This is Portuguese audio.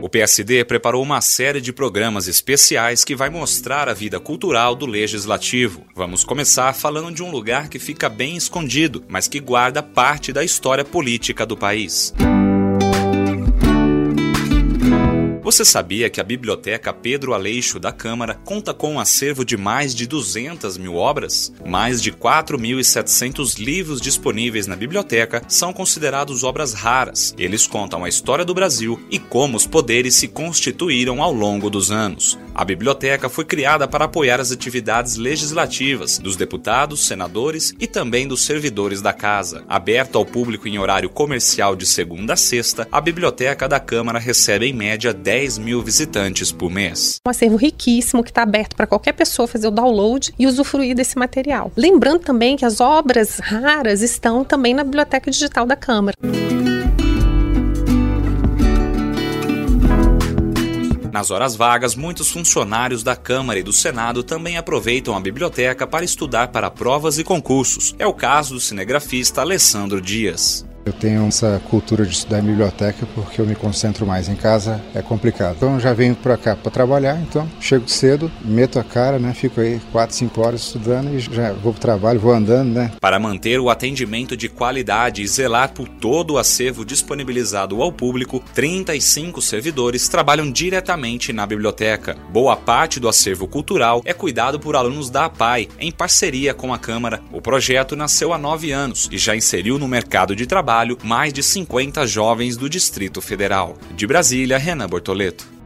O PSD preparou uma série de programas especiais que vai mostrar a vida cultural do Legislativo. Vamos começar falando de um lugar que fica bem escondido, mas que guarda parte da história política do país. Você sabia que a Biblioteca Pedro Aleixo da Câmara conta com um acervo de mais de 200 mil obras? Mais de 4.700 livros disponíveis na biblioteca são considerados obras raras. Eles contam a história do Brasil e como os poderes se constituíram ao longo dos anos. A biblioteca foi criada para apoiar as atividades legislativas dos deputados, senadores e também dos servidores da Casa. Aberta ao público em horário comercial de segunda a sexta, a Biblioteca da Câmara recebe em média 10 mil visitantes por mês. Um acervo riquíssimo que está aberto para qualquer pessoa fazer o download e usufruir desse material. Lembrando também que as obras raras estão também na Biblioteca Digital da Câmara. Nas horas vagas, muitos funcionários da Câmara e do Senado também aproveitam a biblioteca para estudar para provas e concursos. É o caso do cinegrafista Alessandro Dias. Eu tenho essa cultura de estudar em biblioteca porque eu me concentro mais. Em casa é complicado. Então eu já venho para cá para trabalhar, então chego cedo, meto a cara, fico aí 4, 5 horas estudando e já vou para o trabalho, vou andando, Para manter o atendimento de qualidade e zelar por todo o acervo disponibilizado ao público, 35 servidores trabalham diretamente na biblioteca. Boa parte do acervo cultural é cuidado por alunos da APAE, em parceria com a Câmara. O projeto nasceu há 9 anos e já inseriu no mercado de trabalho mais de 50 jovens do Distrito Federal. De Brasília, Renan Bortoleto.